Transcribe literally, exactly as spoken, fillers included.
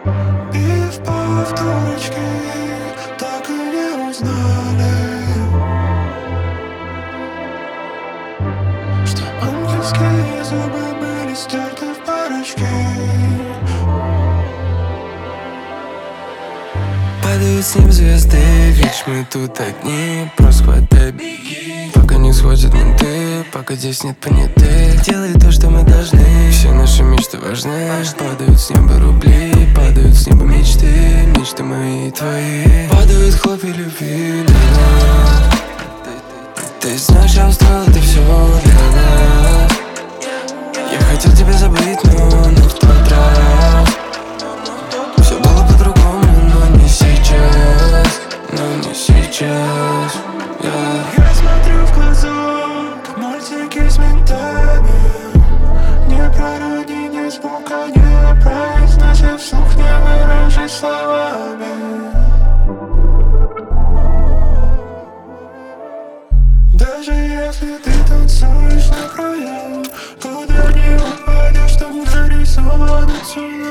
И в повторочке так и не узнали, что ангельские зубы были стерты в порошки. Падают с ним звезды, видишь, мы тут одни. Просто хватай, беги, пока не схватят менты, пока здесь нет понятых. Делай то, что мы должны, все наши мечты важны. Падают с неба рубли, падают с неба мечты, мечты мои и твои. Падают хлопья любви на нас. Ты знаешь, я устроил это все для нас. Я хотел тебя забыть, но, но в тот раз все было по-другому, но не сейчас, но не сейчас. Yeah. Я смотрю в глаза, как мультики с ментами. Не пророди ни звука, не произноси вслух, не выражи словами. Даже если ты танцуешь на краю, куда не упадешь, там нарисовано цунами.